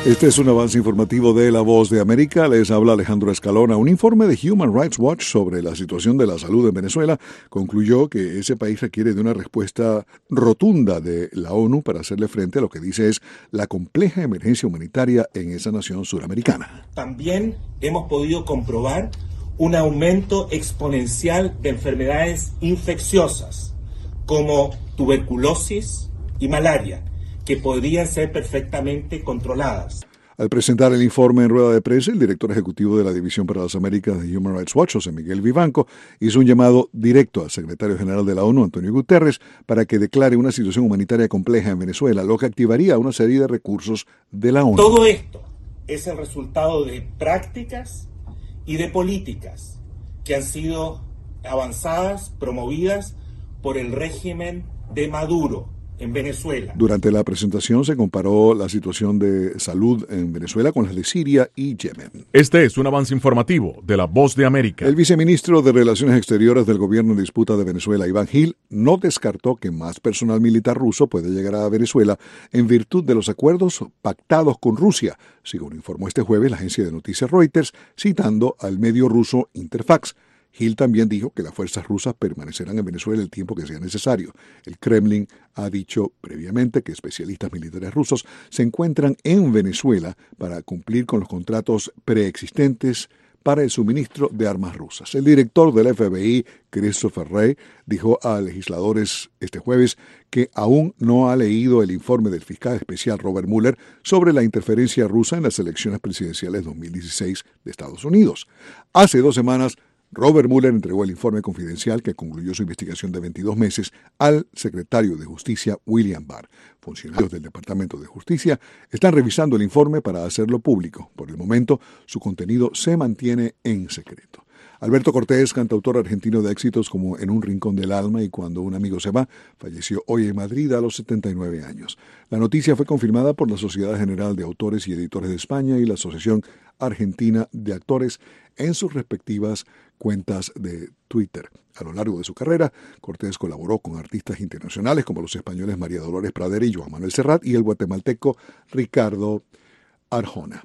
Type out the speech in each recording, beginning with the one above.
Este es un avance informativo de La Voz de América. Les habla Alejandro Escalona. Un informe de Human Rights Watch sobre la situación de la salud en Venezuela concluyó que ese país requiere de una respuesta rotunda de la ONU para hacerle frente a lo que dice es la compleja emergencia humanitaria en esa nación suramericana. También hemos podido comprobar un aumento exponencial de enfermedades infecciosas como tuberculosis y malaria, que podrían ser perfectamente controladas. Al presentar el informe en rueda de prensa, el director ejecutivo de la División para las Américas de Human Rights Watch, José Miguel Vivanco, hizo un llamado directo al secretario general de la ONU, Antonio Guterres, para que declare una situación humanitaria compleja en Venezuela, lo que activaría una serie de recursos de la ONU. Todo esto es el resultado de prácticas y de políticas que han sido avanzadas, promovidas por el régimen de Maduro en Venezuela. Durante la presentación se comparó la situación de salud en Venezuela con las de Siria y Yemen. Este es un avance informativo de La Voz de América. El viceministro de Relaciones Exteriores del gobierno en disputa de Venezuela, Iván Gil, no descartó que más personal militar ruso puede llegar a Venezuela en virtud de los acuerdos pactados con Rusia, según informó este jueves la agencia de noticias Reuters, citando al medio ruso Interfax. Gil también dijo que las fuerzas rusas permanecerán en Venezuela el tiempo que sea necesario. El Kremlin ha dicho previamente que especialistas militares rusos se encuentran en Venezuela para cumplir con los contratos preexistentes para el suministro de armas rusas. El director del FBI, Christopher Wray, dijo a legisladores este jueves que aún no ha leído el informe del fiscal especial Robert Mueller sobre la interferencia rusa en las elecciones presidenciales 2016 de Estados Unidos. Hace 2 semanas, Robert Mueller entregó el informe confidencial que concluyó su investigación de 22 meses al secretario de Justicia William Barr. Funcionarios del Departamento de Justicia están revisando el informe para hacerlo público. Por el momento, su contenido se mantiene en secreto. Alberto Cortés, cantautor argentino de éxitos como En un rincón del alma y Cuando un amigo se va, falleció hoy en Madrid a los 79 años. La noticia fue confirmada por la Sociedad General de Autores y Editores de España y la Asociación Argentina de Actores en sus respectivas cuentas de Twitter. A lo largo de su carrera, Cortés colaboró con artistas internacionales como los españoles María Dolores Pradera y Joan Manuel Serrat y el guatemalteco Ricardo Arjona.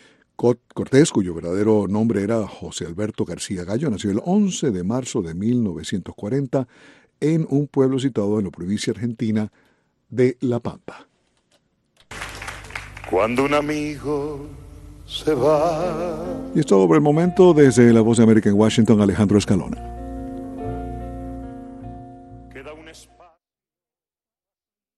Cortés, cuyo verdadero nombre era José Alberto García Gallo, nació el 11 de marzo de 1940 en un pueblo situado en la provincia argentina de La Pampa. Cuando un amigo se va. Y es todo por el momento. Desde La Voz de América en Washington, Alejandro Escalona.